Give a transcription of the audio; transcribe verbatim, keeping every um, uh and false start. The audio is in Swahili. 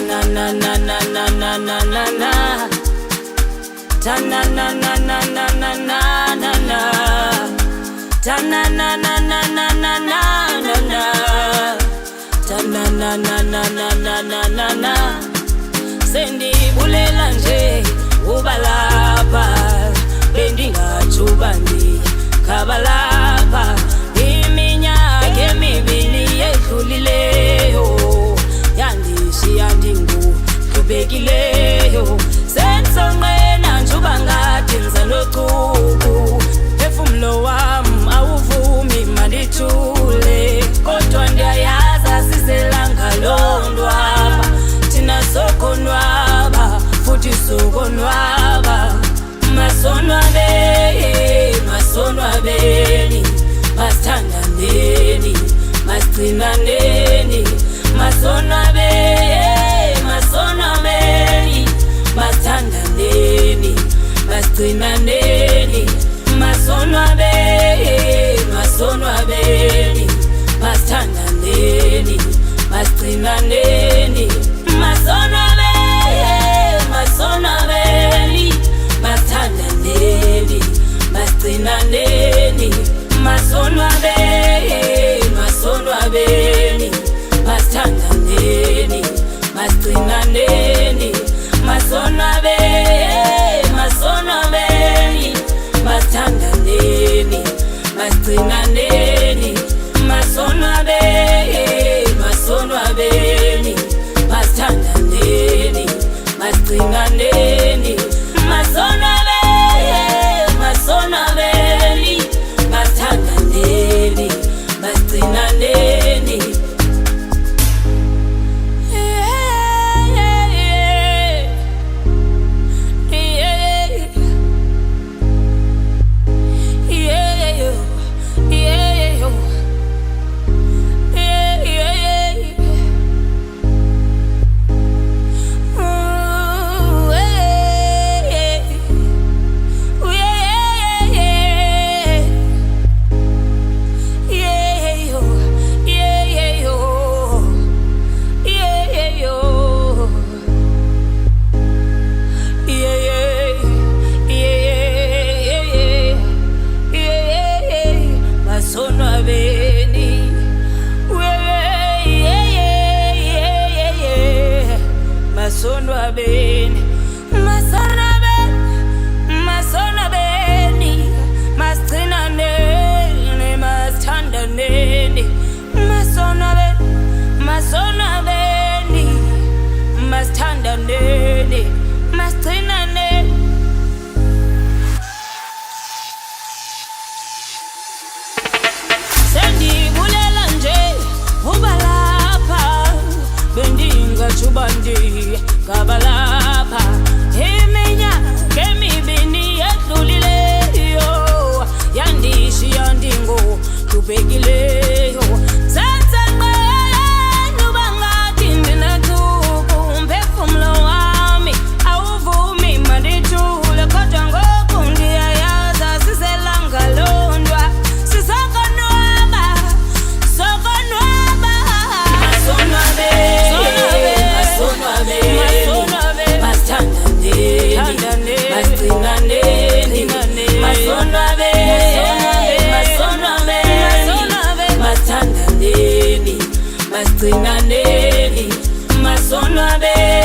na na na na na na na na na ta na na na na na na na na na ta na na na na na na na na na ta na na na na na na na na na sendi bulela nje ubalapha bendingathubandi kabalapha iminyaka emibili edlulileyo yandishiya ndingu hlubekileyo sensonqena njuba ngathi ngizanochuku phefumlo wami awuvumi mandithule kodwa ndiyayaza siselanga londwaba thina sokonwaba futhi sokonwaba masonwabe masonwabeni masithandaneni masigcinaneni masonwabe masonwabeni masithandaneni masigcinaneni masonwabe masonwabeni masithandaneni masigcinaneni masonwabe masonwabeni masithandaneni masigcinaneni masonwabe masonwabeni masithandaneni masigcinaneni masonwabe masonwabeni masithandaneni masigcinaneni masonwabe masonwabeni masithandaneni masigcinaneni masonwabe masonwabeni masithandaneni masigcinaneni masonwabeni masonwabeni masonwabeni masigcinaneni masithandaneni masonwabeni masonwabeni masithandaneni masigcinaneni sendibulela nje ubalapha bendingathubandi kabalapha iminyaka emibili edlulileyo yandishiya ndingu hlubekileyo sensonqena uba ngathi ndinathuku umphefumlo wami awuvumi mandithule kodwa ngoku ndiyayaza siselanga londwa sisokonwaba sokonwaba masonwabe masonwabe masithandaneni masigcinaneni masonwabe masonwabe masithandaneni masigcinaneni masonwabe